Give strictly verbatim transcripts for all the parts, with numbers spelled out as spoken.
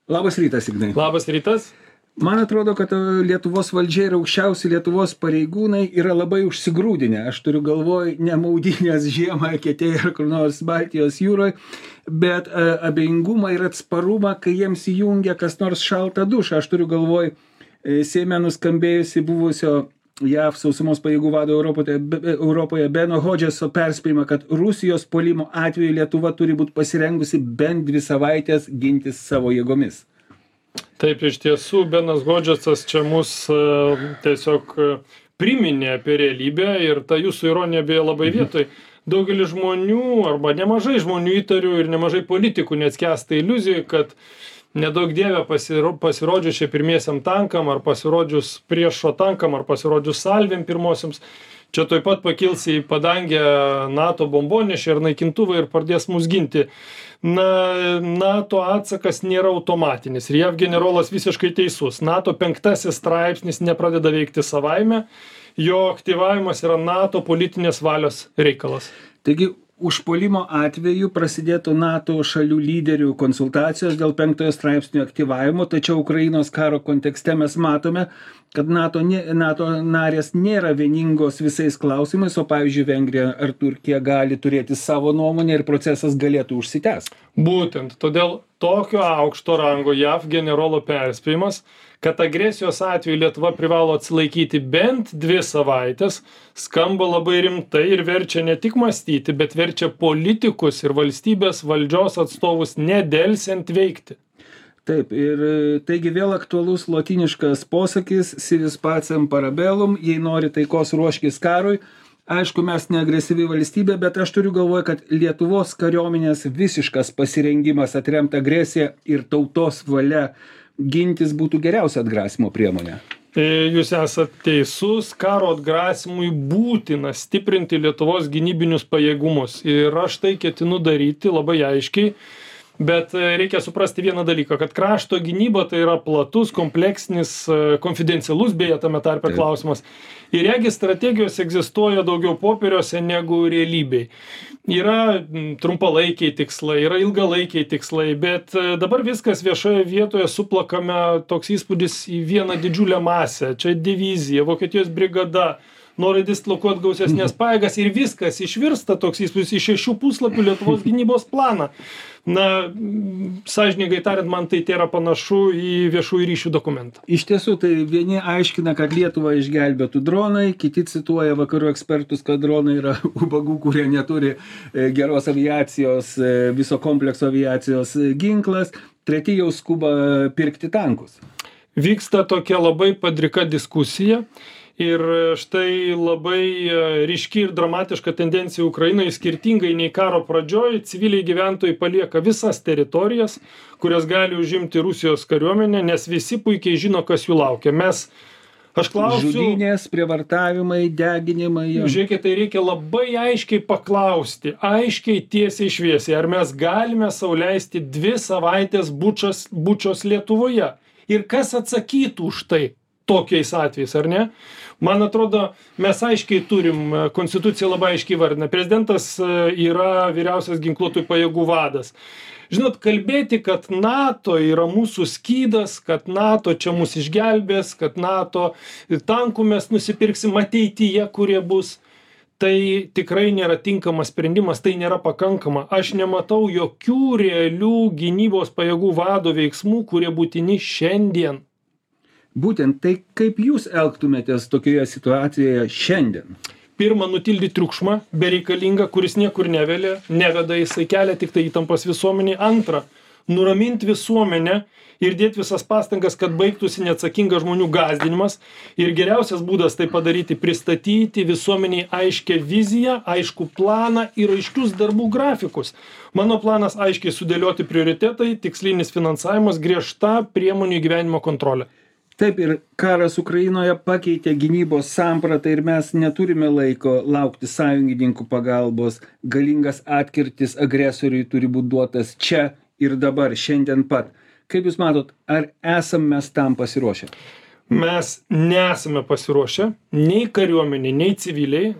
Labas rytas, Ignai. Labas rytas. Man atrodo, kad Lietuvos valdžia ir aukščiausi Lietuvos pareigūnai yra labai užsigrūdinę. Aš turiu galvoj ne maudynės žiemą Eketėje ar kur nors Baltijos jūroje, bet e, abejingumą ir atsparumą, kai jiems įjungia kas nors šaltą dušą. Aš turiu galvoj e, Seime nuskambėjusi buvusio J A V sausumos pajėgų vado Europoje, Europoje Beno Hodžeso perspėjimą, kad Rusijos puolimo atveju Lietuva turi būti pasirengusi bent dvi savaitės gintis savo jėgomis. Taip, iš tiesų, Benas Hodžesas čia mus uh, tiesiog uh, priminė apie realybę ir ta jūsų ironija beje labai vietoj. Daugelis žmonių, arba nemažai žmonių įtarių ir nemažai politikų neatskęsta iliuzijų, kad nedaug dievė pasiro, pasirodžius čia pirmiesiam tankam, ar pasirodžius priešo tankam, ar pasirodžius salvėm pirmosiams, čia tuoj pat pakils į padangę NATO bombonešį ir naikintuvą ir pradės mus ginti. Na, NATO atsakas nėra automatinis ir J A V generolas visiškai teisus. NATO penktasis straipsnis nepradeda veikti savaime, jo aktyvavimas yra NATO politinės valios reikalas. Taigi, užpuolimo atveju prasidėtų NATO šalių lyderių konsultacijos dėl penktojo straipsnio aktyvavimo, tačiau Ukrainos karo kontekste mes matome, kad NATO, NATO narės nėra vieningos visais klausimais, o pavyzdžiui Vengrija ar Turkija gali turėti savo nuomonę ir procesas galėtų užsitęsti. Būtent, todėl tokio aukšto rango J A V generolo perspėjimas, kad agresijos atveju Lietuva privalo atsilaikyti bent dvi savaitės, skamba labai rimtai ir verčia ne tik mąstyti, bet verčia politikus ir valstybės valdžios atstovus nedelsiant veikti. Taip, ir taigi vėl aktualus lotyniškas posakis civis pacem parabellum, jei nori taikos ruoškis karui. Aišku, mes ne agresyvi valstybė, bet aš turiu galvoje, kad Lietuvos kariuomenės visiškas pasirengimas atremti agresiją ir tautos valia gintis būtų geriausia atgrasimo priemonė. Jūs esate teisus, karo atgrasimui būtina stiprinti Lietuvos gynybinius pajėgumus ir aš tai ketinu daryti labai aiškiai. Bet reikia suprasti vieną dalyką, kad krašto gynyba tai yra platus, kompleksinis, konfidencialus beje tame tarpe Taip. Klausimas. Ir jeigu strategijos egzistuoja daugiau popieriuose negu realybėj. Yra trumpalaikiai tikslai, yra ilgalaikiai tikslai, bet dabar viskas viešoje vietoje suplakame toks įspūdis į vieną didžiulę masę. Čia divizija, Vokietijos brigada, nori dislokuoti gausesnės pajėgas ir viskas išvirsta toks įspūdis į šešių puslapių Lietuvos gynybos planą. Na, sąžiningai tariant, man tai yra panašu į viešųjų ryšių dokumentą. Iš tiesų, tai vieni aiškina, kad Lietuvą išgelbėtų dronai, kiti cituoja vakarų ekspertus, kad dronai yra ubagų, kurie neturi geros aviacijos, viso komplekso aviacijos ginklas, treti jau skuba pirkti tankus. Vyksta tokia labai padrika diskusija. Ir štai labai ryški ir dramatiška tendencija Ukrainoje, skirtingai nei karo pradžioj, civiliai gyventojai palieka visas teritorijas, kurias gali užimti Rusijos kariuomenė, nes visi puikiai žino, kas jų laukia. Mes, aš klausiu... Žudynės, prievartavimai, deginimai. Žiūrėkit, tai reikia labai aiškiai paklausti, aiškiai tiesiai šviesiai, ar mes galime sau leisti dvi savaitės bučos, bučos Lietuvoje. Ir kas atsakytų už tai? Tokiais atvejais, ar ne? Man atrodo, mes aiškiai turim, konstitucija labai aiškiai vardina, prezidentas yra vyriausias ginkluotųjų pajėgų vadas. Žinot, kalbėti, kad NATO yra mūsų skydas, kad NATO čia mus išgelbės, kad NATO tankų mes nusipirksim ateityje, kurie bus, tai tikrai nėra tinkamas sprendimas, tai nėra pakankama. Aš nematau jokių realių gynybos pajėgų vado veiksmų, kurie būtini šiandien. Būtent, tai kaip jūs elgtumėtės tokioje situacijoje šiandien? Pirma, nutildyti triukšmą, bereikalingą, kuris niekur nevelia, neveda, jisai kelia tik tai įtampas visuomeniai. Antra, nuraminti visuomenę ir dėti visas pastangas, kad baigtųsi neatsakingas žmonių gąsdinimas. Ir geriausias būdas tai padaryti, pristatyti visuomeniai aiškę viziją, aiškų planą ir aiškius darbų grafikus. Mano planas aiškiai sudėlioti prioritetai, tikslinis finansavimas, griežta priemonių įgyvenimo kontrolė. Taip, ir karas Ukrainoje pakeitė gynybos sampratą ir mes neturime laiko laukti sąjungininkų pagalbos. Galingas atkirtis agresoriui turi būti duotas čia ir dabar, šiandien pat. Kaip jūs matot, ar esam mes tam pasiruošę? Mes nesame pasiruošę, nei kariuomeniai, nei civiliai.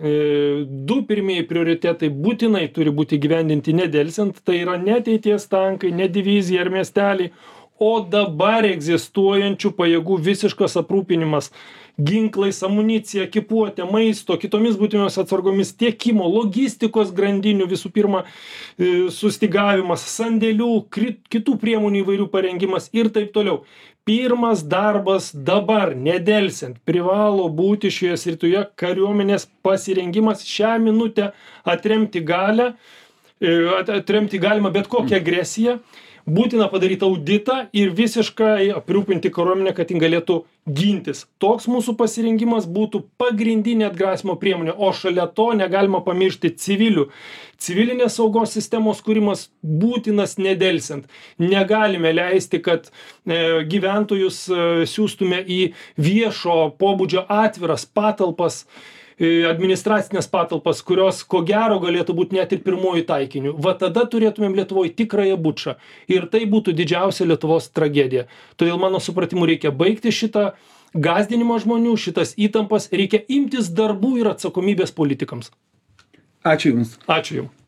Du pirmieji prioritetai būtinai turi būti įgyvendinti nedelsiant, tai yra ne ateities tankai, ne divizija ar miesteliai, o dabar egzistuojančių pajėgų visiškas aprūpinimas ginklais, amunicija, ekipuotė, maisto, kitomis būtinomis atsargomis, tiekimo, logistikos grandinių, visų pirma, sustygavimas, sandėlių, kitų priemonių įvairių parengimas ir taip toliau. Pirmas darbas dabar, nedelsiant, privalo būti šioje srityje kariuomenės pasirengimas šią minutę atremti galę, atremti galima bet kokią agresiją. Būtina padaryti auditą ir visiškai aprūpinti kariuomenę, kad jin galėtų gintis. Toks mūsų pasirengimas būtų pagrindinė atgrasymo priemonė, o šalia to negalima pamiršti civilių. Civilinės saugos sistemos kūrimas būtinas nedelsiant. Negalime leisti, kad e, gyventojus e, siųstume į viešo pobūdžio atviras patalpas, administracinės patalpas, kurios ko gero galėtų būti net ir pirmojų taikinių. Va tada turėtumėm Lietuvoje tikrąją bučą. Ir tai būtų didžiausia Lietuvos tragedija. Todėl mano supratimu reikia baigti šitą gąsdinimą žmonių, šitas įtampas, reikia imtis darbų ir atsakomybės politikams. Ačiū Jums. Ačiū Jums.